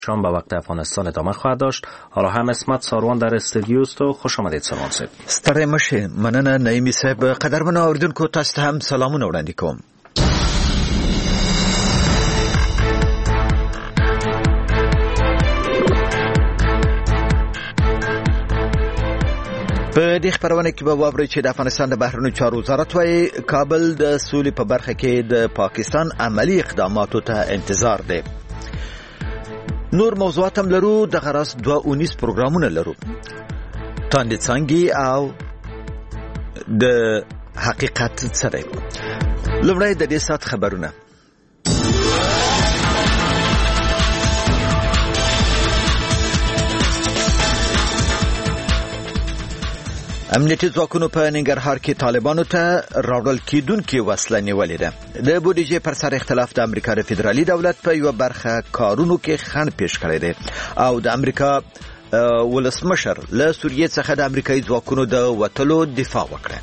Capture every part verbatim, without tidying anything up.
شام به وقت افغانستان ادامه خواهد داشت. حالا هم اسمت ساروان در استودیو است و خوش آمدید ساروان صاحب. ستړی مشه. مننه نعیمی صاحب. قدرمنو اوریدونکو تاسو ته هم سلامونه وړاندې کوم. په دې خبرونه کې به واورئ چې د افغانستان د بهرنیو چارو وزارت وايي کابل د سولې په برخه کې د پاکستان عملی اقداماتو ته انتظار دی. نور موضوعات هم لرو. د غراس دوه اونیس پروګرامونه لرو. تاندې څنګه او د حقیقت سره. لومړی د دې سات خبرونه. امنیتي ځواکونو په ننګرهار کې طالبانو ته راوړل کېدونکې وسله نیولې ده. د بودیجې پر سر اختلاف د امریکا د فدرالي دولت په یو برخه کارونو کې خنډ پیښ کړی دی او د امریکا ولسمشر له سوریې څخه د امریکایي ځواکونو د وتلو دفاع وکړه.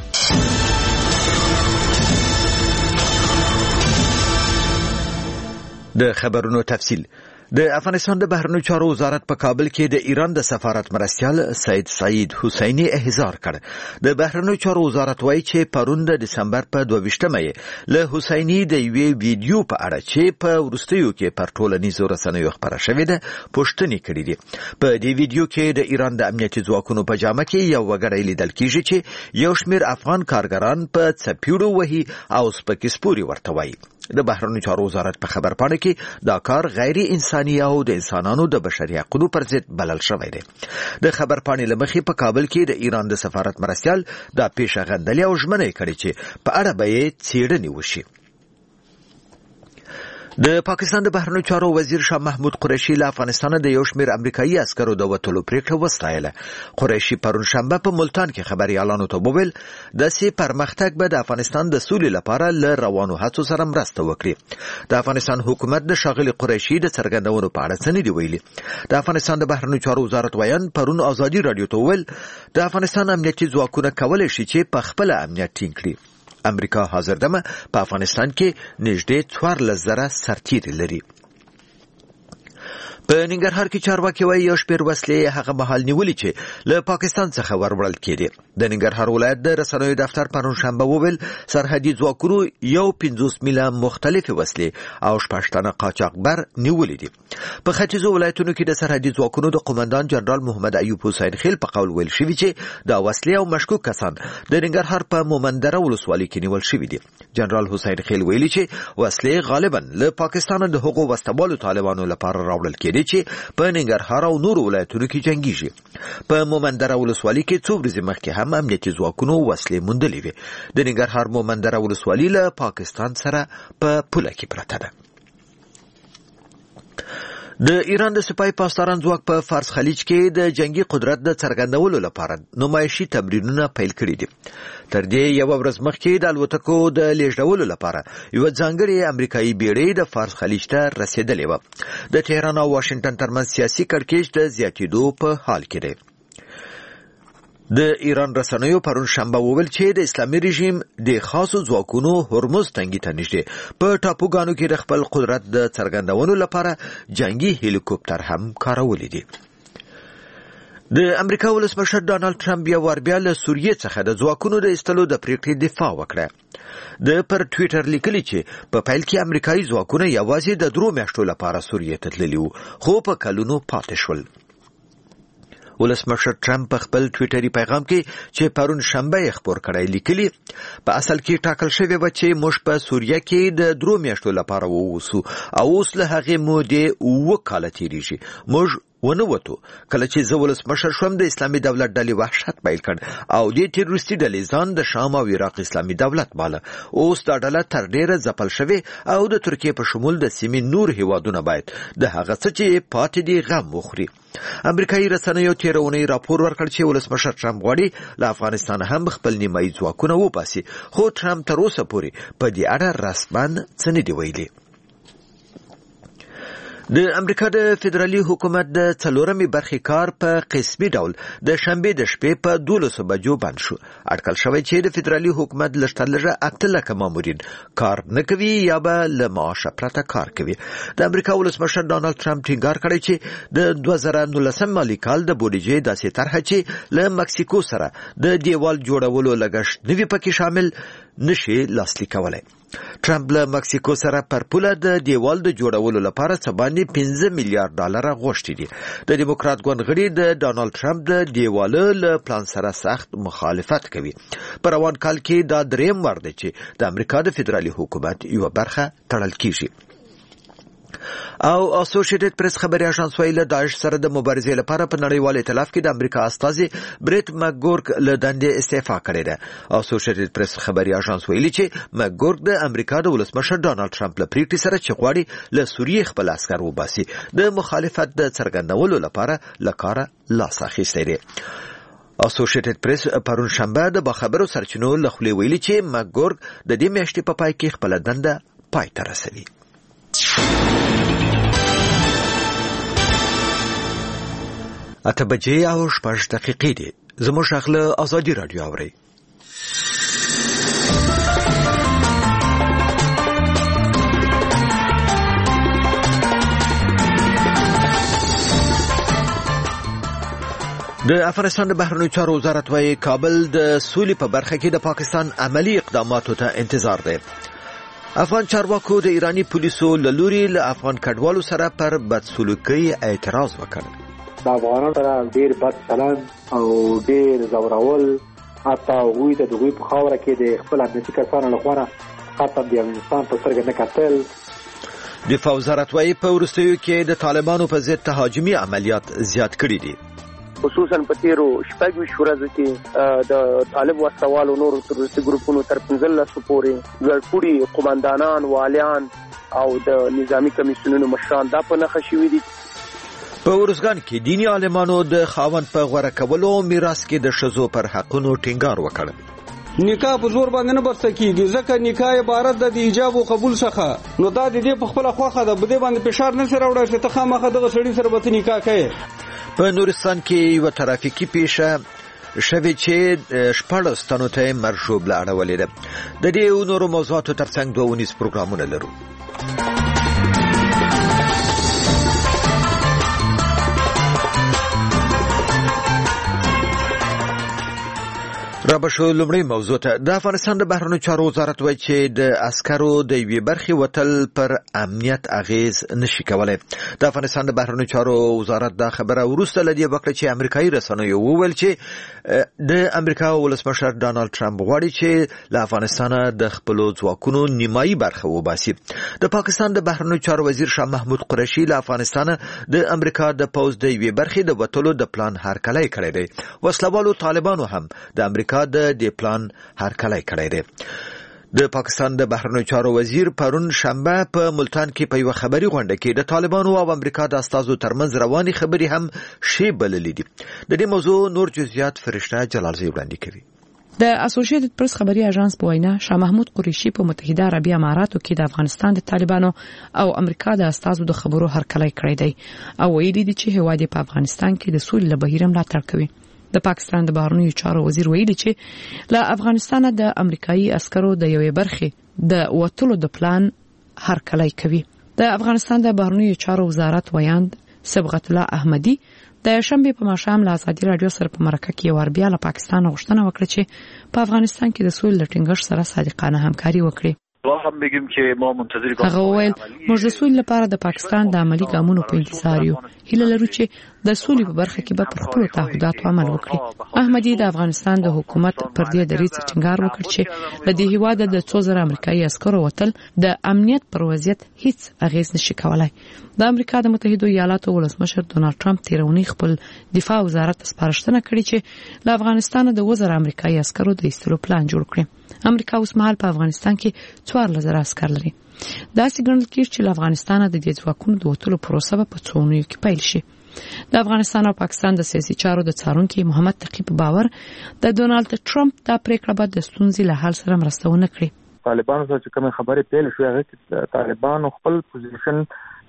د خبرونو تفصیل. د افغانستان د بهرنیو چارو وزارت په کابل کې د ایران د سفارت مرستیال سید سعید حسینی احضار کړ. د بهرنیو چارو وزارت وایي چې پرون د دسمبر په دوه ویشتمه له حسینی د یوې ویډیو په اړه چې په وروستیو کې پر ټولنیزو رسنیو خبره شوې ده پوښتنې کړې دي. په دې ویډیو کې د ایران د امنیتي ځواکونو په جامه کې یو وګړی لیدل کیږي چې یو شمېر افغان کارګران په څپیړو وهي او سپکسپوري ورته وایي. د بهرنیو چارو وزارت په خبرپاڼه کې دا کار غیر انساني او د انسانانو د بشري حقوقو پر ضد بلل شوی دی. د خبرپاڼې له مخې په کابل کې د ایران د سفارت مرستیال دا پیښه غندلې او ژمنه یې کړې چې په اړه به یې څېړنې وشي. د پاکستان د بهرنیو چارو وزیر شاه محمود قریشي له افغانستان د یو شمېر امریکایي عسکرو د وتلو پریکړه وستایله. قریشي پرون شنبه په ملتان کې خبريالانو ته وویل داسې پرمختګ به د افغانستان د سولې لپاره له روانو هڅو سره مرسته وکړي. د افغانستان حکومت د ښاغلي قریشي د څرګندونو په اړه څه نه دی ویلي. د افغانستان د بهرنیو چارو وزارت ویان پرون ازادي رادیو ته وویل د افغانستان امنیتي ځواکونه کولی شي چې په خپل امنیت ټینګ کړي. امریکا حاضر دمه په افغانستان کې نږدې څوارلس زره سرتیري لري. په ننګرهار کې چارواکي وايي یو شمېر وسلې هغه مهال نیولې چې له پاکستان څخه وروړل کېدې. د ننګرهار ولایت د رسنیو دفتر پرون شنبه وویل سرحدي ځواکونو یو پنځوس میله مختلفې وسلې او شپږ تنه قاچاقبر نیولې دي. په ختیځو ولایتونو کې د سرحدي ځواکونو د قومندان جنرال محمد ایوب حسین خیل په قول ویل شوی چې دا وسلې او مشکوک کسان د ننګرهار په مومندره ولسوالۍ کې نیول شوي دي. جنرال حسین خیل ویلي چې وسلې غالبا له پاکستان د هغو وسوالو طالبانو لپاره راوړل کېدي چې په ننګرهار او نورو ولایتونو کې جنگيږي. په مومندره ولسوالۍ کې څو ورځې مخکې هم امنیتي ځواکونو وسلې موندلې وې. د ننګرهار مومندره ولسوالۍ له پاکستان سره په پوله کې پرته ده. د ایران د سپای پاسداران ځواک په فارس خلیج کې د جنگي قدرت د څرګندولو لپاره نمایشي تمرینونه پیل کړي دي. تر دې یو ورځ مخکې د الوتکو د لیږدولو لپاره یو ځانګړی امریکایي بیړۍ د فارس خلیج ته رسیدلې و. د تهران او واشنگټن ترمنځ سیاسي کړکېچ د زیاتېدو په حال کې دی. د ایران رسنیو پرون شنبه وویل چې د اسلامي رژیم د خاصو ځواکونو هرمز تنګي ته نږدې په ټاپوګانو کې د خپل قدرت د څرګندولو لپاره جنگي هلیکوپټر هم کارولې دي. د امریکا ولسمشر ډانلډ ټرمپ بیا ور بیا له سوریې څخه د ځواکونو د ایستلو د پریکړې دفاع وکړه. د پر ټویټر لیکلي چې په پیل کې امریکایي ځواکونه یوازې د درو میاشتو لپاره سوریې ته تللي وو خو په کلونو پاتې شول. ولسمشر ټرمپ په خپل ټویټري پیغام کې چې پرون شنبه یې خبر کړی لیکلي په اصل کې ټاکل شوی و چې موږ په سوریه کې د درو میاشتو لپاره ووسو او اوس له هغې مودې اووه کاله تېرېږي. موږ ونه وته کله چې زه ولسمشر شوم د اسلامي دولت ډلې وحشت پیل کړ او د تروریستي ډلې ځان د شام او عراق اسلامي دولت باله. اوس دا ډله تر ډیره ځپل شوې او د ترکیې په شمول د سیمې نور هیوادونه باید د هغه څه چې پاتې دي غم وخوري. امریکایي رسنیو تېره اونۍ راپور ورکړ چې ولسمشر ټرمپ غواړي له افغانستان هم خپل نیمایي ځواکونه وباسي خو ټرمپ تر اوسه پورې په دې اړه رسماً څه نه دي ویلي. د امریکا د فدرالي حکومت د څلورمې برخې کار په قسمي ډول د شنبې د شپې په دولسو بجو بند شو. اټکل شوی چې د فدرالي حکومت لږترلږه اته لکه مامورین کار نه کوي یا به له معاشه پرته کار کوي. د امریکا ولسمشر ډانلډ ټرمپ ټینګار کړی چې د دوه زره نولسم مالي کال د بودیجې داسې طرحه چې له مکسیکو سره د دیوال جوړولو لګښت نوي پکې شامل نشي لاسلیک کولای. ټرمپ له مکسیکو سره پر پوله د دیوال د جوړولو لپاره څه باندې پنځه میلیارډ ډالر غوښتي دي. د دیموکرات ګوند غړي د ډانلډ ټرمپ د دیوال له پلان سره سخت مخالفت کوي. په روان کال کې دا دریم وار دی چې د امریکا د فدرالي حکومت یو برخه تړل کیږي. او اسوسییټډ پریس خبري اژانس ویل داعش سره د مبارزې لپاره په نړیوال ائتلاف کې د امریکا استازي بریټ مکګورک له دندې استعفا کړې ده. اسوسییټډ پریس خبري اژانس ویلي چې مکګورک د امریکا د ولسمشر ډانلډ ټرمپ له پریکړې سره چې غواړي له سوریې خپل عسکر وباسي د مخالفت د څرګندولو لپاره له کاره لاس اخیستی دی. اسوسییټډ پریس پرون شنبه د باخبرو سرچینو له خولې ویلي چې مکګورک د دې میاشتې په پای کې خپل دنده پای ته رسوي. اته بجې او شپږ دقیقې دي. زموږ اخله ازادي رادیو اوري. د افغانستان د بهرنیو چارو وزارت وايي کابل د سولې په برخه کې د پاکستان عملی اقداماتو ته انتظار دی. افغان چارواکو د ایرانی پولیسو له لوري له افغان کډوالو سره پر بدسلوکۍ اعتراض وکړ. د افغانانو سره ډیر بد چلند او ډیر زورول، حتی هغوی د دوی په خاوره کې د خپل امنیتي کسانو لخوا حتی د افغانستان په سترګه نه کتل. دفاع وزارت وايي په وروستیو کې د طالبانو په ضد تهاجمي عملیات زیات کړي دي. خصوصا په تیرو شپږ ورځو کې د طالب وسوالو نور تروریستي ګروپونو تر پنځلسو پورې ګړپوړي قومندانان، والیان او د نظامی کمیسیونونو مشران دا په نښه شوي دي. په ورزګان کې دینی عالمانو د خاوند په غوړه کولو میراث کې د ښځو پر حقونو ټینګار وکړ. نکاح په زور باندې نه برسه کیږي ځکه نکاح عبارت د ایجاب او قبول څخه، نو دا د دې په خپل خوخه ده، بده باندې فشار نه سره وړي چې ته خامخه دغه سړي سره به نکاح کوي. په نورستان کې یو ترافیکي پیښه شوې چې شپږ تنو ته مرشوب لاړولې ده. د دې نورو موضوعاتو ترڅنګ دوه ونیس پروګرامونه لرو. رابشو لومړی موضوع ته. د افغانستان د بهرنیو چارو وزارت وایي چې د عسکرو د یوې برخې وتل پر امنیت اغیز نشي کولای. د افغانستان د بهرنیو چارو وزارت دا خبره وروسته لدی وکړه چې امریکایي رسنیو وویل چې د امریکا ولسمشر ډانلډ ټرمپ غواړي چې له افغانستان د خپل ځواکونو نیمایي برخه وباسي. د پاکستان د بهرنیو چارو وزیر شاه محمود قریشي له افغانستان د امریکا د پوز د یوې برخې د وتلو د پلان هرکلی کړی دی. وسلوالو طالبانو هم د امریکا د دې پلان هرکلی کړی دی. د پاکستان د بهرنیو چارو وزیر پرون شنبه په ملتان کې په یو خبري غونډه کې د طالبانو او امریکا د استازو ترمنځ رواني خبري هم شی بللې دي. د دې موضوع نور جزئیات فرشته جلالزی وړاندې کوي. د اسوسییټډ پریس خبري اژانس په وینا شاه محمود قریشي په متحده عربی اماراتو کې د افغانستان د طالبانو او امریکا د استازو د خبرو هرکلی کړی دی او ویلي دي چې هواد په افغانستان کې د سولې لپاره ملاتړ کوي. د پاکستان د بهرنیو چارو وزیر ویلي چې له افغانستان د امریکایي عسکرو د یوې برخې د وټلو د پلان هرکلی کوي. د افغانستان د بهرنیو چارو وزارت ویاند صبغت الله احمدي د شنبه په ماښام له ازادي رادیو سره په مرکه کې وربیا له پاکستان غوښتنه وکړه چې په افغانستان کې د سولې لټینګښت سره صادقانه همکاري وکړي. هم بگیم که ما منتظر هغه وویل موږ د سولې لپاره د پاکستان د عملی ګامونو په انتظار یو. هیله لرو چې د سولې په برخه کې به پر خپلو تعهداتو عمل وکړي. احمدي د افغانستان د حکومت پر دې دریځ ټینګار وکړ چې د دې هیواد د څو زره امریکایي عسکرو وتل د امنیت پر وضعیت هیڅ اغیز نشي کولای. د امریکا د متحده ایالاتو ولسمشر ډونالډ ټرمپ تیرونی خپل دفاع وزارت سپارښتنه کړې چې له افغانستان د وزر امریکایي عسکرو د ایستلو پلان جوړ کړي. امریکا اوس مهال په افغانستان کې څوارلس زره عسکر لري. داسې ګڼل کېږي چې له افغانستان د دې ځواکونو د وتلو پروسه به په څو اونیو کې پیل شي. د افغانستان او پاکستان د سیاسي چارو د څارونکي محمد تقی په باور د ډونالډ ټرمپ دا پریکړه به د ستونزې له حل سره مرسته ونه کړي. طالبانو سره چې کومه خبرې پیل شوې هغه کې طالبانو خپل پوزیشن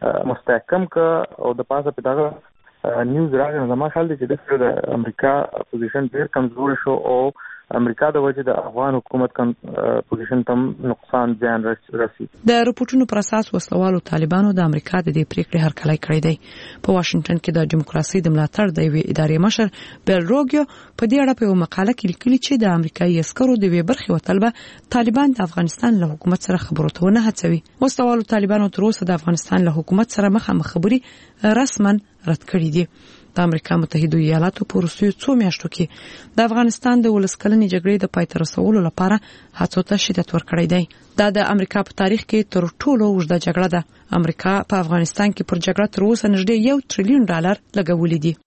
مستحکم ک او د پاسه په دغه نیوز راغی. زما خیال دی چې د امریکا پوزیشن ډیر کمزور شو او امریکا د وجه د افغان حکومت کم پوزیشن تم نقصان ځان رسي. د رپورټونو پر اساس وسلوالو طالبانو د امریکا د دې پریکړې هرکلی کړی دی. په واشنگټن کې د دیموکراسي د ملاتړ د یوې ادارې مشر بیل روګیو په دې اړه په یو مقاله کې لیکلي چې د امریکایي عسکرو د یوې برخې وطلبه طالبان د افغانستان له حکومت سره خبرو ته نه هڅوي. وسلوالو طالبانو تر اوسه د افغانستان له حکومت سره مخامخ خبري رسما رد کړې دي. د امریکا متحده ایالاتو په وروستیو څو میاشتو کې د افغانستان د ولسکلنې جګړې د پای ته رسولو لپاره هڅو ته شدت ورکړی دی. دا د امریکا په تاریخ کې تر ټولو اوږده جګړه ده. امریکا په افغانستان کې پر جګړه تر اوسه نږدې یو تریلیون ډالر لګولي دي.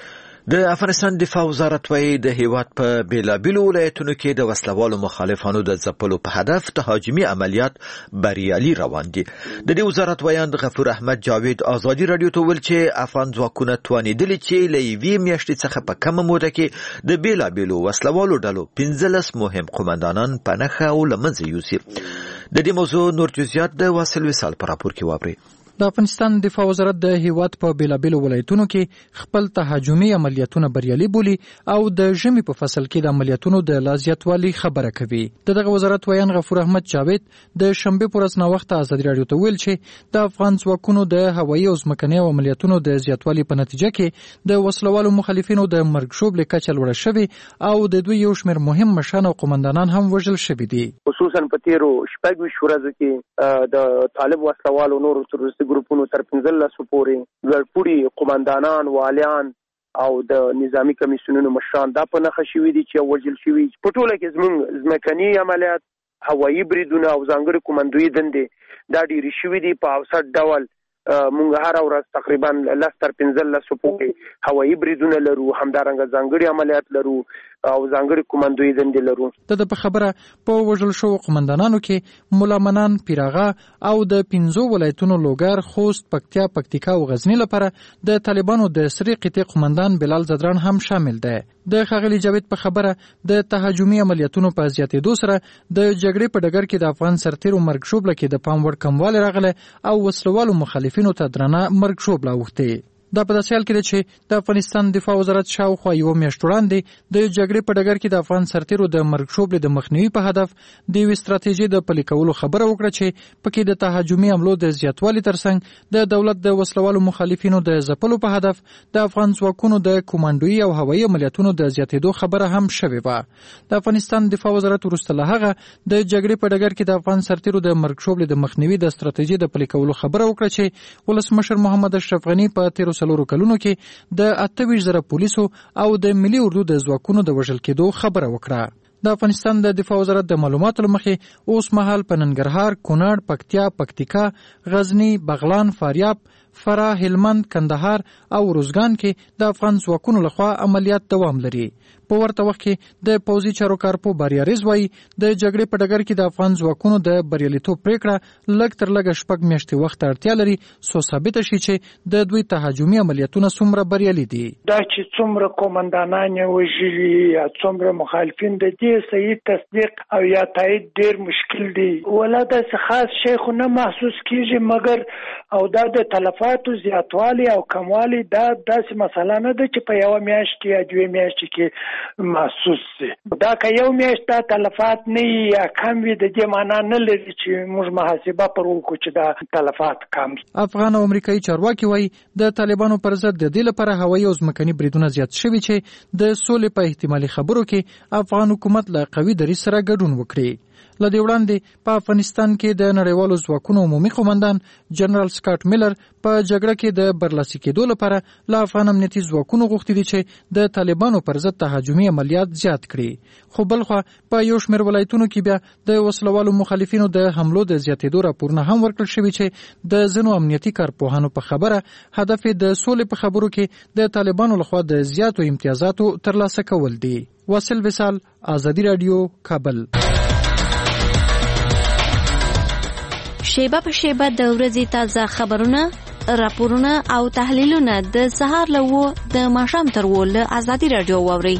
د افغانستان دفاع وزارت وايي د هیواد په بیلابیلو ولایتونو کې د وسلوالو مخالفانو د ځپلو په هدف تهاجمي عملیات بریالي روان دي. د دې وزارت ویاند غفور احمد جاوید ازادي رادیو ته ویل چې افغان ځواکونه توانیدلي چې له یوې میاشتې څخه په کمه موده کې د بیلابیلو وسلوالو ډلو پنځلس مهم قومندانان په نښه او له منځه یوسي. د دې موضوع نور جزئیات د واصل وصال په راپور کې واورئ. د افغانستان دفاع وزارت د هیواد په بیلابیلو ولایتونو کې خپل تهاجمي عملیاتونه بریالي بولي او د ژمي په فصل کې د عملیاتونو د لا زیاتوالي خبره کوي. دغه وزارت ویان غفور احمد جاوید د شنبه پر ورځ نوښت ازادي رادیو ته ویل چې د افغان ځواکونو د هوایي او ځمکني عملیاتونو د زیاتوالي په نتیجه کې د وسلوالو مخالفینو د مرګ شوبلې کچه لوړه شوې او د دوی یو شمېر مهم مشران او قومندانان هم وژل شوي دي. خصوصا په تیرو شپږ ویشت ورځو کې د طالب وسلوالو نورو تروریستي ګروپونو تر پنځلسو پورې ګړپوړي قومندانان والیان او د نظامی کمیسیونونو مشران دا په نښه شوي دي چې وژل شوي. په ټوله کې زموږ ځمکني عملیات، هوایي بریدونه او ځانګړي کومندوي دندې دا ډېرې شوي دي. په اوسط ډول مونږ هر ورځ تقریبا لس تر پنځلسو پورې هوایي بریدونه لرو، همدارنګه ځانګړي عملیات لرو او ځانګړي کومندوي دندې لرو. د په خبره په وژل شو قومندانانو کې مولا منان پیراغه او د پنځو ولایتونو لوګر، خوست، پکتیا، پکتیکا او غزنی لپاره د طالبانو د سری قطې قومندان بلال زدران هم شامل دی. د ښاغلي جاوید په خبره د تهاجمي عملیاتونو په زیاتېدو سره د جګړې په ډګر کې د افغان سرتیرو مرګ شوبله کې د پام وړ کموالی راغلی او وسلوالو مخالفینو ته درنه مرګ شوبله اوښتې. دا په داسې حال کې ده چې د افغانستان دفاع وزارت شاوخوا یوه میاشت وړاندې د جګړې په ډګر کې د افغان سرتیرو د مرګ شوبلې د مخنیوي په هدف د یوې ستراتیژۍ د پلي کولو خبره وکړه چې پکې د تهاجمي حملو د زیاتوالي ترڅنګ د دولت د وسلوالو مخالفینو د ځپلو په هدف د افغان ځواکونو د کومانډوي او هوایي عملیاتونو د زیاتېدو خبره هم شوې وه. د افغانستان دفاع وزارت وروسته له هغه د جګړې په ډګر کې د افغان سرتیرو د مرګ شوبلې د مخنیوي د ستراتیژۍ د پلي کولو خبره وکړه چې ولسمشر محمد اشرف غني په تیرو څلورو کلونو کې د اته ویشت زره پولیسو او د ملي اردو د ځواکونو د وژل کېدو خبره وکړه. د افغانستان د دفاع وزارت د معلوماتو له مخې اوس مهال په ننګرهار، کونړ، پکتیا، پکتیکا، غزنی، بغلان، فاریاب، فراه، هلمند، کندهار او روزګان کې د افغان ځواکونو لخوا عملیات دوام لري. په ورته وخت کې د پوځي چارو کارپو باریاریز وایي د جګړې په ډګر کې د افغان ځواکونو د بریالیتوب پریکړه لږ تر لږه شپږ میاشتې وخت اړتیا لري څو ثابته شي چې د دوی تهاجمي عملیاتونه څومره بریالي دي. دا چې څومره قومندانان یې وژلي یا څومره مخالفین د دې صحیح تصدیق او یا تایید ډېر مشکل دی. ولا داسې خاص شی خو نه محسوس کېږي، مګر او دا د تلفاتو زیاتوالی او کموالی دا داسې مسله نه ده چې په یوه میاشت کې یا دوې میاشتې کې محسوس دي. دا که یو میاشت دا تلفات نه یا کم وي د دې معنا نه لري چې موږ محاسبه پر وکړو چې دا تلفات کم. افغان او امریکایي چارواکي وایي د طالبانو پر ضد د دې لپاره هوایي او ځمکني بریدونه زیات شوي چې د سولې په احتمالي خبرو کې افغان حکومت له قوي دریځ سره ګډون وکړي. له دې وړاندې په افغانستان کې د نړیوالو ځواکونو عمومي قومندان جنرال سکاټ میلر په جګړه کې د برلاسي کېدو لپاره له افغان امنیتي ځواکونو غوښتي دي چې د طالبانو پر ضد تهاجمي عملیات زیات کړي. خو بلخوا په یو شمېر ولایتونو کې بیا د وسلوالو مخالفینو د حملو د زیاتېدو راپورونه هم ورکړل شوي چې د ځینو امنیتي کارپوهانو په خبره هدف د سولې په خبرو کې د طالبانو لخوا د زیاتو امتیازاتو ترلاسه کول دي. واصل وصال، آزادي رادیو، کابل. شیبه په شیبه د ورځې تازه خبرونه، راپورونه او تحلیلونه د سهار له وو د ماښام تر وو له آزادي رادیو واورئ.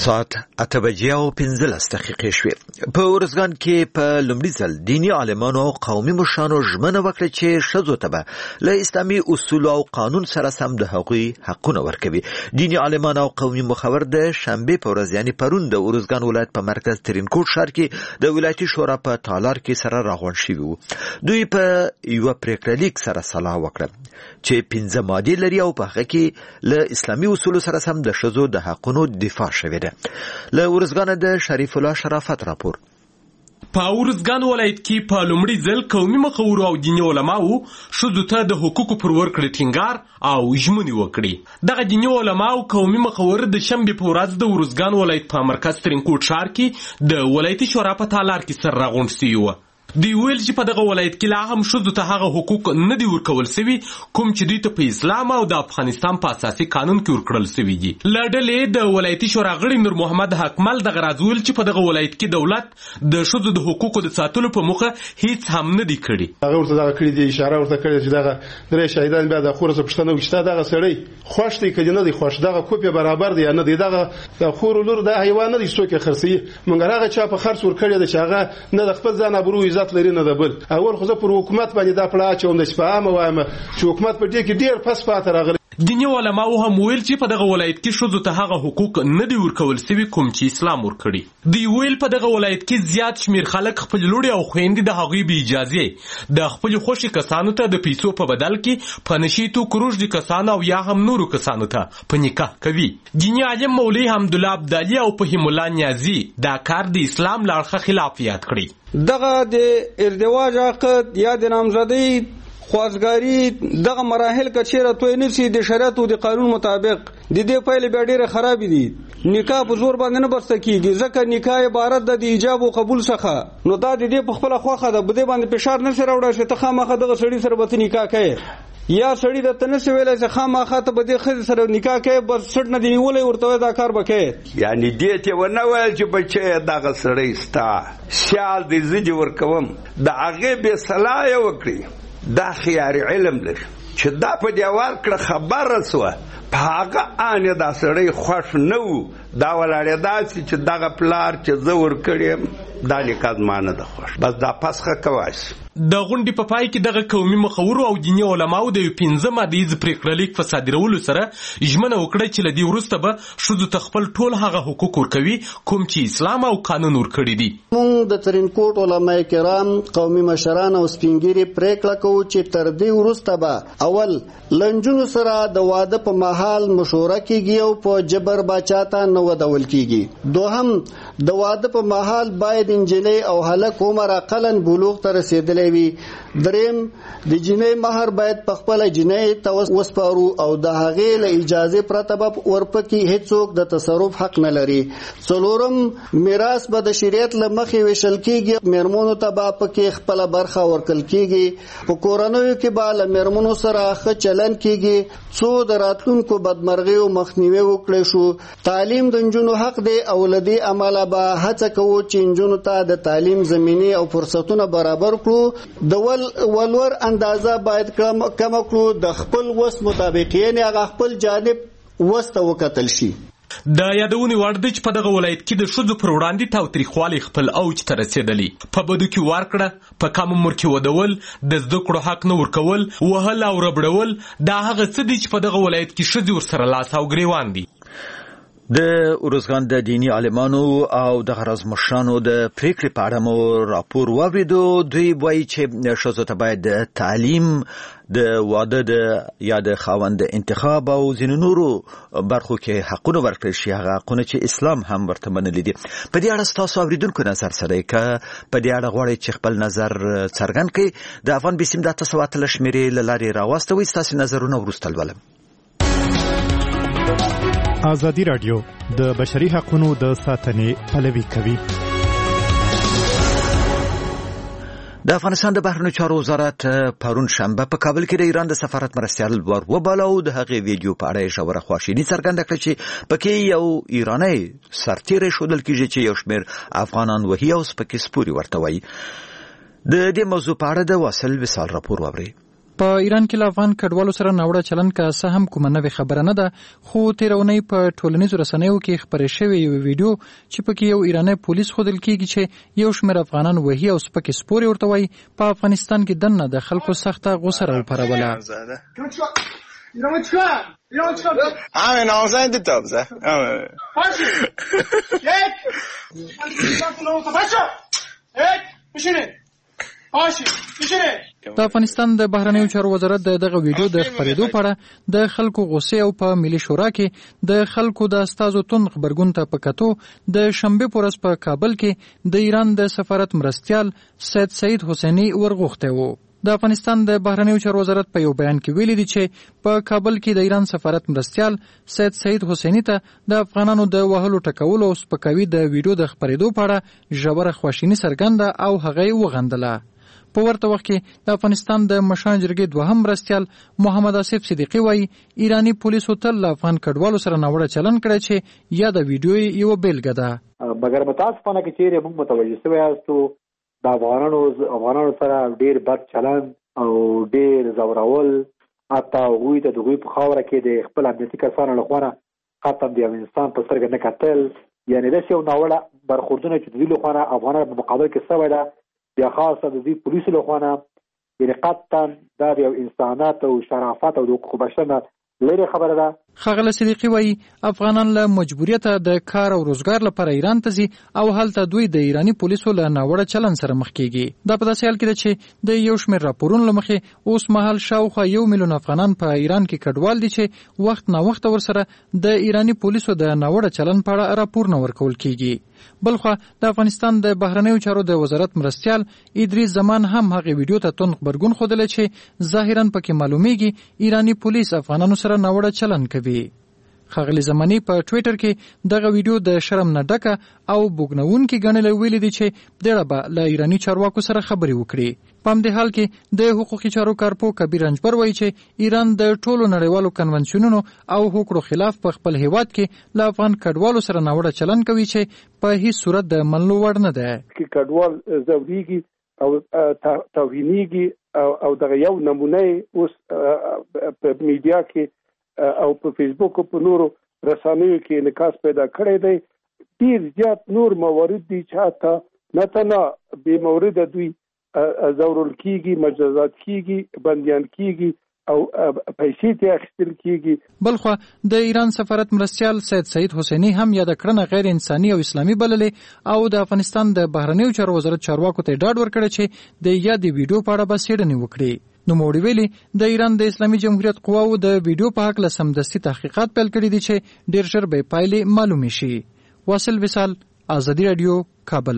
ساعت اته بجې او پنځلس دقیقې شوې. په ورځګان کې په لومړي ځل دینی عالمانو او قومي مشرانو ژمنه وکړه چې ښځو ته به له اسلامي اصول او قانون سره سم د هغوی حقونه ورکوي. دینی عالمان او قومي مخور د شنبې په ورځ یعنی پرون د ورځګان ولایت په مرکز ترینکوټ ښار کې د ولایتي شورا په تالار کې سره راغونډ شوي وو. دوی په یوه پریکړه لیک سره صلاح وکړه چې پنځه مادې لري او په هغه کې له اسلامي اصولو سره سم د ښځو د حقونو دفاع شوې ده. له ورځګانه د شریف الله شرافت راپور. په ورځګان ولایت کې په لومړي ځل قومي مخورو او دیني علماو ښځو ته د حقوقو پر ورکړې ټینګار او ژمنې وکړې. دغه دیني علما او قومي مخور د شنبې په ورځ د ورځګان ولایت په مرکز ترینکوټ ښار کې د ولایتي شورا په تالار کې سره راغونډ شوي وو. دوی ویل چې په دغه ولایت کې لا هم ښځو ته هغه حقوق نه دي ورکول سوي کوم چې دوی ته په اسلام او د افغانستان په اساسي قانون کې ورکړل سوي دي. له ډلې د ولایتي شورا غړي نور محمد حکمل دغه راز ویل چې په دغه ولایت کې دولت د ښځو د حقوقو د ساتلو په موخه هیڅ هم نه دي کړي. هغه ورته دغه کړي دي اشاره ورته کړې چې دغه درې شهیدان بیا د خور څخه پښتنه وشته دغه سړی خوښ دی کله نه دی خوښ دغه کوپی برابر دی نه دی دغه د خور لور د حیوان نه دي څوک خرسي مونږ هغه چا په خرڅ ور کړی د چې هغه نه د خپل ځان ابرو عزت لري نه د بل اول خو زه پر حکومت باندې دا پړه چوم د شپه ما وایم چې حکومت په دې کې ډیر پس پات راغلی. دیني علماو هم ویل چې په دغه ولایت کې ښځو ته هغه حقوق نه دي ورکول سوي کوم چې اسلام ورکړي. دوی ویل په دغه ولایت کې زیات شمیر خلک خپل لوڼې او خویندې د هغوی بې اجازې د خپلې خوښې کسانو ته د پیسو په بدل کې په نشي توکو روږدي کسانو او یا هم نورو کسانو ته په نکاح کوي. دیني عالم مولوي حمدالله عبدالي او فهیم الله نیازي دا کار د اسلام له اړخه خلاف یاد کړی. دغه د ازدواج عقد یا د نامزدۍ خوازګاری دغه مراحل کچېره توی نشي د شریعت او د قانون مطابق د دې پایله بیا ډیره خراب دي. نکاح په زور باندې نه بسته کیږي ځکه نکاح عبارت د ایجاب او قبول څخه نو دا د دې په خپل خوخه د بده باندې فشار نه سره وړي چې ته خامخه دغه سړي سره به نکاح کوي یا سړی د تنه ویل چې خامخه ته به د خځې سره نکاح کوي بس سټ نه دی ولې ورته دا کار وکړي. یعنی دې ته ونه ویل چې بچي دغه سړی ستا سیال دې زجی ورکوم د هغه به صلاح وکړي دا خيار علم لري چې دا په دیوار کړه خبر رسوه په هغه ان دا سړی خوښ نه وو دا ولاړې دا چې دغه پلار چې زور کړي دا لیکاد مان نه خوښ بس دا پسخه کوي. د غونډې په پای کې دغه قومي مخورو او دیني علماو د پنځه مادې پریکړه لیک په صادرولو سره ژمنه وکړه چې له دې وروسته به ښځو ته خپل ټول هغه حقوق ورکوي کوم چې اسلام او قانون ورکړي دي. موږ د ترینکوټ علما کرام قومي مشران او سپینګيري پریکړه کوو چې تر دې وروسته به اول لنجونو سره د واده په محل مشوره کیږي او په جبر باچاته نه ودول کیږي. دوهم د واده په محل باید انجلۍ او هلک عمر اقلن بلوغ ته رسیدلی وي. دریم د جنۍ مہر باید په خپل جنۍ ته وسپارو او د هغې له اجازه پرته به ورپکې هیڅوک د تصرف حق نه لري. څلورم میراث به د شریعت له مخې ویشل کیږي میرمنو ته به پکې خپل برخه ورکړل کیږي. په کورنیو کې به له میرمنو سره ښه چلند کیږي څو د راتلونکو بدمرغیو مخنیوي وکړي شو. تعلیم د نجونو حق دی او له دې امله به هڅه کوو چې نجونو ته د تعلیم زمینه او فرصتونه برابر کړو. د ول ولور اندازه باید کم کم کړو د خپل وس مطابق یعنی هغه خپل جانب وسته وکتل شي. د یادونې وړ دی چې په دغه ولایت کې د ښځو پر وړاندې تاوتریخوالی خپل اوج ته رسېدلی. په بدو کې وار کړه په کم عمر کې ودول د زده کړو حق نه ورکول وهل او ربړول دا هغه څه دي چې په دغه ولایت کې ښځې ورسره لاس او ګریوان دي. د ورځګان د دینی عالمانو او د غرض مشرانو د پریکړې په اړه مو راپور واوریدو. دوی وایي چې ښځو ته باید د تعلیم د واده د یا د خاوند انتخاب او ځینو نورو برخو کې حقونه ورکړل شي هغه حقونه چې اسلام هم ورته منلي دي. په دې اړه ستاسو اوریدونکو نظر سره که په دې اړه غواړئ چې خپل نظر څرګند کړئ د افغان بیسیم د اته سوه اتلس شمېرې له لارې راواستوئ. ستاسو نظرونه وروسته لولم. ازادي راډیو د بشري حقوقو د ساتنې پلوي کوي. د افغانستان د بهرنیو چارو وزارت پرون شنبه په کابل کې د ایران د سفارت مرستیال ور وباله او د هغې ویډیو په اړه یې ژوره خواشیني څرګنده کړه چې پکې یو ایرانی سرتیری ښودل کېږي چې یو شمېر افغانان وهي او سپکې سپوري ورته وایي. د دې موضوع په اړه د واصل وصال راپور واورئ. په ایران کې له افغان کډوالو سره ناوړه چلند که څه هم کومه نوې خبره نه ده، خو تېره اونۍ په ټولنیزو رسنیو کې خپرې شوې یوه ویډیو چې پکې یو ایرانی پولیس ښودل کېږي چې یو شمېر افغانان وهي او سپکې سپورې ورته وایي، په افغانستان کې دننه د خلکو سخته غوسه راوپاروله. همه نامزن دو تابزه همه باشی یک باشا یک بشینه باشی بشینه. د افغانستان د بهرنیو چارو وزارت د دغه ویډیو د خپرېدو په اړه د خلکو غوسې او په ملي شورا کې د خلکو د استازو توند غبرګون ته په کتو د شنبې په ورځ په کابل کې د ایران د سفارت مرستیال سید سعید حسیني ورغوښتی و. د افغانستان د بهرنیو چارو وزارت په یو بیان کې ویلي دي چې په کابل کې د ایران سفارت مرستیال سید سعید حسیني ته د افغانانو د وهلو ټکولو او سپکاوي د ویډیو د خپرېدو په اړه ژوره خواشیني څرګنده او هغه یې وغندله. په ورته وخت کې د افغانستان د مشرانو جرګې دوهم مرستیال محمد آصف صدیقي وایي ایرانی پولیسو تل له افغان کډوالو سره ناوړه چلند کړی چې یا د ویډیو یوه بیلګه ده. مګر متاسفانه کې چیرې موږ متوجه شوي یاستو د افغانانو افغانانو سره ډیر بد چلند او ډیر زورول، حتی هغوی ته د هغوی په خاوره کې د خپل امنیتي کسانو لخوا ختم د افغانستان په سترګه نه کتل، یعنې داسې یو ناوړه برخوردونه چې د دوی لخوا افغانانو په مقابل کې سوی ده، بیا خاصه د دوی پولیسو لخوا یعنې قطعا دا د یو انسانیت او شرافت او د حقوق بشر نه لرې خبره ده. ښاغلی صدیقي وایي افغانان له مجبوریته د کار او روزګار لپاره ایران ته ځي او هلته دوی د ایرانی پولیسو له ناوړه چلند سره مخ کېږي. دا په داسې حال کې ده چې د یو شمېر راپورونو له مخې اوس مهال شاوخوا یو میلیون افغانان په ایران کې کډوال دي چې وخت ناوخته ورسره د ایرانی پولیسو د ناوړه چلند په اړه راپورونه ورکول کېږي. بلخوا د افغانستان د بهرنیو چارو د وزارت مرستیال ادریس زمان هم هغې ویډیو ته توند غبرګون ښودلی چې ظاهرا پکې معلومیږي ایرانی پولیس افغانانو سره ناوړه چلند کوي. ښاغلي زماني په ټویټر کې دغه ویډیو د شرم نه ډکه او بوږنونکې ګڼلی ویلي دي چې دېړه به له ایراني چارواکو سره خبرې وکړي. په همدې حال کې د حقوقي چارو کارپو کبیر رنجبر وایي چې ایران د ټولو نړیوالو کنونسیونونو او حقوقو خلاف په خپل هیواد کې له افغان کډوالو سره ناوړه چلند کوي چې په هیڅ صورت د منلو وړ نه ده. کې کډوال ځورېږي او توهینېږي او دغه یو نمونه اوس په میډیا کې او په فیسبوک او په نورو رسنیو کې انعکاس پیدا کړی دی. ډیر زیات نور موارد دي چې حتی نه تنها بې مورده دوی ځورول کېږي، مجازات کېږي، بندیان کېږي او پیسې ته اخیستل کېږي. بلخوا د ایران سفارت مرستیال سید سعید حسیني هم یاده کړنه غیر انساني او اسلامي بللې او د افغانستان د بهرنیو چارو وزارت چارواکو ته ډاډ ورکړی چې د یادې ویډیو په اړه به څېړنې وکړي. نو موړي ویلي د ایران د اسلامي جمهوریت قواو د ویډیو په هکله سمدستي تحقیقات پیل کړي دي چې ډیر ژر به پایلې معلومې شي. واصل وصال، آزادي رادیو، کابل.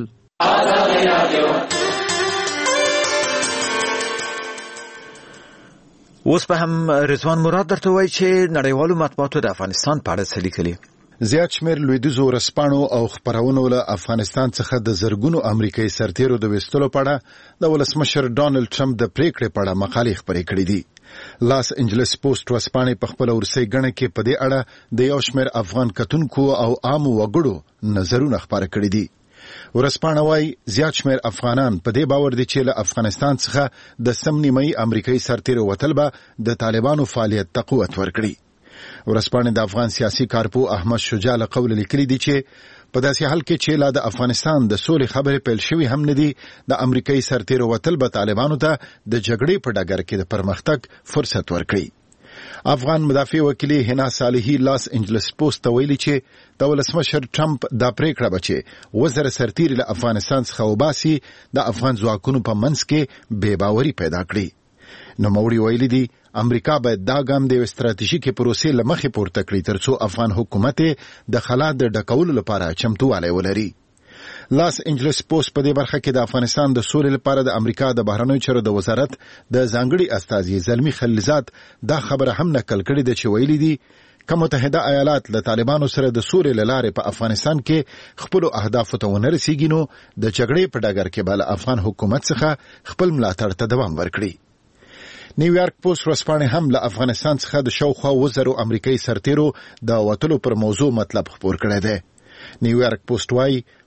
اوس په هم رضوان مراد درته وایي چې نړیوالو مطبوعاتو د افغانستان په اړه څه لیکلي. زیات شمیر لویدیځو ورځپاڼو او خپرونو له افغانستان څخه د زرګونو امریکایي سرتیرو د ویستلو په اړه د ولسمشر ډانلډ ټرمپ د پریکړې په اړه مقالې خپرې کړې دي. لاس انجلس پوسټ ورځپاڼې په خپل ورسۍ ګڼه کې په دې اړه د یو شمیر افغان کتونکو او عامو وګړو نظرونه خپاره کړي دي. ورځپاڼه وايي زیات شمیر افغانان په دې باور دي چې له افغانستان څخه د سم نیمایي امریکایي سرتیرو وتل به د طالبانو فعالیت ته قوت ورکړي. ورځپاڼې د افغان سیاسي کارپو احمد شجاع له قوله لیکلي دي چې په داسې حال کې چې لا د افغانستان د سولې خبرې پیل شوي هم نه دي، د امریکایي سرتیرو وتل به طالبانو ته د جګړې په ډګر کې د پرمختګ فرصت ورکړي. افغان مدافع وکیل هنا صالحي لاس انجلس پوسټ ته ویلي چې د ولسمشر ټرمپ دا پریکړه به چې وزره سرتیري له افغانستان څخه وباسي د افغان ځواکونو په منځ کې بې باوري پیدا کړي. نو موړي ویلي دي امریکا باید دا ګام د استراتیژیکي پروسې له مخې پورته کړي ترڅو افغان حکومت د خلا د ډکولو لپاره چمتووالی ولري. لاس انجلس پوسټ په دې برخه کې د افغانستان د سولې لپاره د امریکا د بهرنیو چارو د وزارت د ځانګړي استازي زلمی خلیلزاد دا خبره هم نقل کړې ده چې ویلي دي که متحده ایالات له طالبانو سره د سولې له لارې په افغانستان کې خپلو اهدافو ته ونه رسیږي نو د جګړې په ډګر کې به له افغان حکومت څخه خپل ملاتړ ته دوام ورکړي. نیویارک پوسټ ورځپاڼې هم له افغانستان څخه د شاوخوا وزرو امریکایي سرتیرو د وتلو پر موضوع مطلب خپور کړی دی. نیویارک پوسټ وايي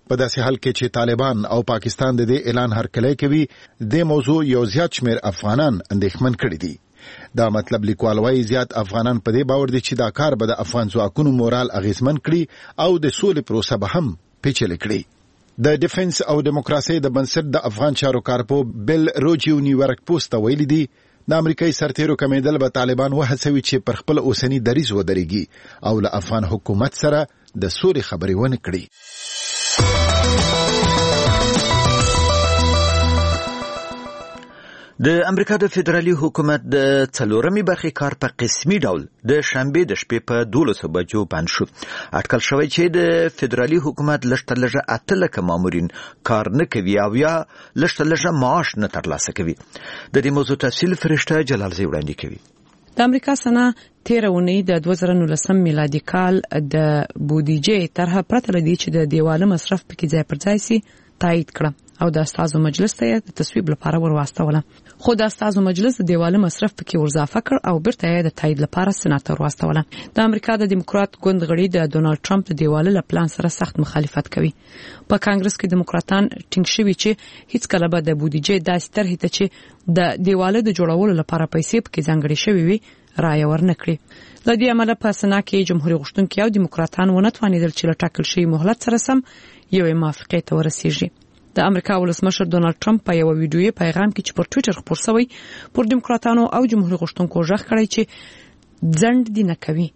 په داسې حال کې چې طالبان او پاکستان د دې اعلان هرکلی کوي د موضوع یو زیات شمیر افغانان اندېښمن کړي دي. دا مطلب لیکوال وايي زیات افغانان په دې باور دي چې دا کار به د افغان ځواکونو مورال اغیزمن کړي او د سولې پروسه به هم پیچلې کړي. د ډیفنس او دیموکراسي د بنسټ د افغان چارو کارپو بل روجیو نیویارک پوسټ ویلي دي د امریکای سرتیرو کمیدل به طالبان وهڅوي چې پر خپل اوسنی دریځ ودرېږي او له افغان حکومت سره د سولې خبرې ونه کړي. د امریکا د فدرالي حکومت د څلورمې برخې کار په قسمي ډول د شنبې د شپې په دولسو بجو بند شو. اټکل شوی چې د فدرالي حکومت لږ تر لږه اته لکه مامورین کار نه کوي او یا لږ تر لږه معاش نه ترلاسه کوي. د دې موضوع تفصیل فرشته جلالزی وړاندې کوي. د امریکا سنا تیره اونۍ د دوه زره نولسم میلادي کال د بودیجې طرحه پرته لدی چې د دیواله مصرف پکې ځای پر ځای سي تایید کړه او د استازو مجلس ته د تصویب لپاره ورواستوله. خو د استازو مجلس د دیواله مصرف پکې ورزافه کړ او بیرته یې د تایید لپاره سېنات ته ورواستوله. د امریکا د دیموکرات ګوند غړي د ډونالد ټرمپ د دیواله له پلان سره سخت مخالفت کوي. په کانګرس کې دیموکراتان ټینګ شوي چې هیڅ کله به د بودیجې داسې طرحې ته چې د دیواله د جوړولو لپاره پیسې پکې ځانګړې شوي وي رایه ورنکړي. د دې عمله په سنا کې جمهوریت غوښتونکي او دیموکراتان ونه توانیدل چې له ټاکل شوی مهلت سره سم یوې موافقې ته ورسیږي. د امریکا ولسمشر ډونالد ټرمپ په یو ویډیوي پیغام کې چې پر ټوئیټر خپور شوی پر دیموکراتانو او جمهوریت غوښتونکو ژغ کړی چې ځند دي نه کوي.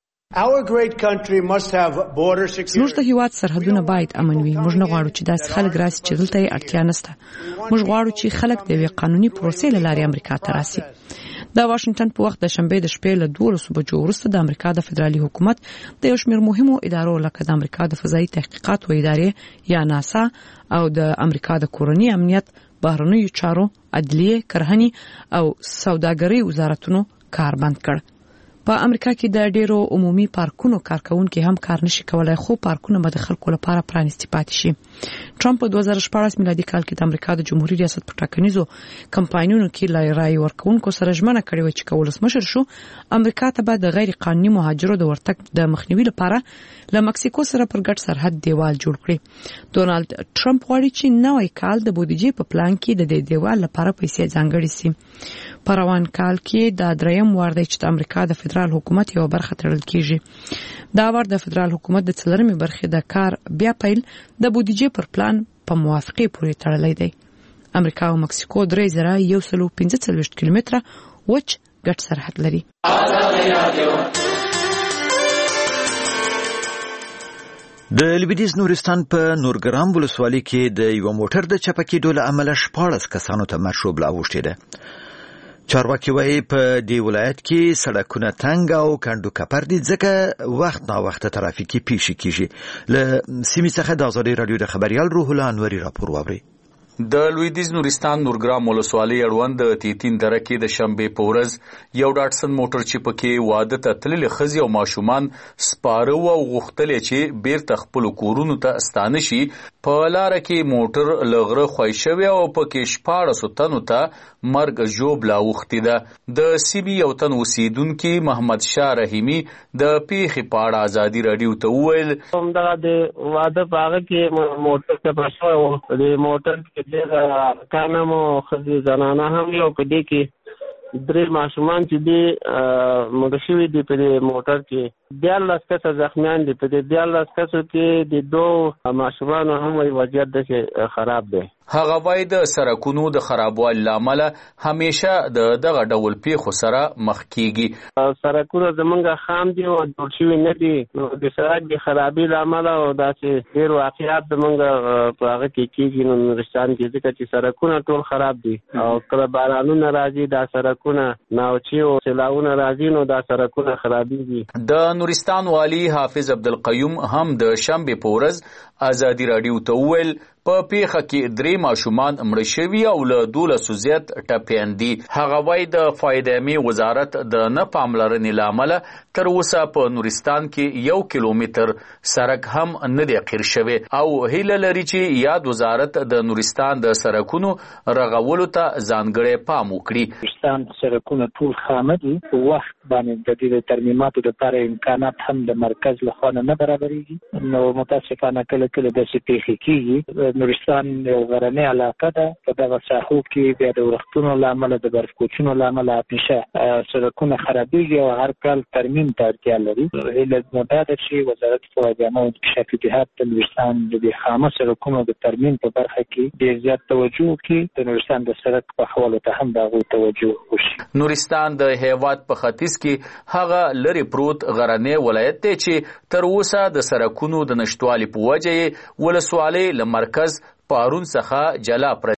زموږ د هیواد سرحدونه باید امن وي. موږ نه غواړو چې داسې خلک راسي چې دلته یې اړتیا نشته. موږ غواړو چې خلک د یوې قانوني پروسې له لارې امریکا ته راسي. د واشنگټن په وخت د شنبې د شپې له دولسو بجو وروسته د امریکا د فدرالي حکومت د یو شمېر مهمو ادارو لکه د امریکا د فضایي تحقیقاتو ادارې یا ناسا او د امریکا د کورني امنیت، بهرنیو چارو، عدلیې، کرهنې او سوداګرۍ وزارتونو کار بند کړ. په امریکا کې د ډیرو عمومي پارکونو کارکونکو هم کار نشي کولای خو پارکونه به د خلکو لپاره پرانیستي پاتې شي. ټرمپ په دوه زره شپاړس میلادي کال کې د امریکا د جمهوریت ریاست په ټاکنیزو کمپاینونو کې لای رای ورکوونکو سره ژمنه کړې و چې که ولسمشر شو امریکا ته به د غیر قانوني مهاجرو د ورتګ د مخنیوي لپاره له مکسیکو سره پر ګډ سرحد دیوال جوړ کړي. ډونالد ټرمپ غواړي چې نوې کال د بودیجې په پلان کې د دې دیوال لپاره پیسې ځانګړې سي. په روان کال کې د دریم وار دی چې د امریکا د فدرال حکومت یو برخه تړل کیږي. دا وار د فدرال حکومت د څلورمې برخې د کار بیا پیل د بودیجې پر پلان په موافقې پورې تړلی دی. امریکا او مکسیکو درې زره یو سل پنځه څلوېښت کیلومتره وچ ګډ سرحد لري. د لویدیځ نورستان په نورګرام ولسوالۍ کې د یو موټر د چپه کېدو له امله شپاړس کسانو ته مرګ شوبله اوښتې ده. چارواکي وایي په دې ولایت کې سړکونه تنګ او کندو کپر دي ځکه وخت نا وخت ترافیکي پیښې کیږي. له سیمې څخه د آزادۍ راډیو د خبريال روح الله انوري راپور واوري. د لویدیځ نورستان نورګرام ولسوالۍ اړوند د تیتین دره کې د شنبې په ورځ یو ډاټسن موټر چې پکې واده ته تللې ښځې او ماشومان سپاره او غوښتل چې بیرته خپل کورونو ته ستانه شي په لاره کې موټر له غره خوای شوی او پکې شپاړس تنو ته مرګ ژوبله اوښتې ده. د سیمې یو تن اوسیدونکي محمد شاه رحیمي د پیښې په اړه ازادي راډیو ته وویل همدغه د واده په هغه کې موټر چپه شوی و. د موټر کې ډېره کانم او ښځې زنانه هم یو په دې کې درې ماشومان چې دي مړه شوي دي په دې موټر کې. دیارلس کسه زخمیان دي. په دې دیارلس کسو کې د دوو ماشومانو هم وضعیت داسې خراب دی. هغه وایي د سړکونو د خرابوالي له امله همیشه د دغه ډول پیښو سره مخ کیږي. سړکونه زمونږ خام دي او جوړ شوي نه دي. نو د سړک د خرابي له امله او داسې ډېر واقعات زمونږ په هغه کې کیږي نو نورستان کې ځکه چې سړکونه ټول خراب دي او کله بارانونه راځي دا سړکونه ناوچې او سیلاونه راځي نو دا سړکونه خرابېږي. د نورستان والی حافظ عبدالقیوم هم د شنبې په ورځ ازادي راډیو ته وویل په پیښه کې درې ماشومان مړه شوي او له دولسو زیات ټپیان دي. هغه وایي د فایدامي وزارت د نه پاملرنې له امله تر اوسه په نورستان کې یو کیلومتر سړک هم نه دی قیر شوی او هیله لري چې یاد وزارت د نورستان د سړکونو رغولو ته ځانګړی پام وکړي. نورستان سړکونه ټول خامه دي، په وخت باندې د دې ترمیماتو لپاره امکانات هم د مرکز لخوا نه برابرېږي. نو متاسفانه کله کله داسې پیښې کېږي. نورستان یو غرنۍ علاقه ده، په دغه ساحو کې بیا د ورښتونو له امله د برف کوچونو له امله همیشه سړکونه خرابېږي او هر کال ترمیم ته اړتیا لري. هیله مو دا ده چې وزارت فوادامه او انکشاف اتحاد د نورستان د دې خامه سړکونو د ترمیم په برخه کې ډېر زیات توجه وکړي. د نورستان د سړک په حوالو ته هم د هغوی توجه وشي. نورستان د هیواد په ختیځ کې هغه لرې پروت غرنی ولایت دی چې تر اوسه د سړکونو د نشتوالي په وجه یې ولسوالۍ له مرکز پارون څخه جلا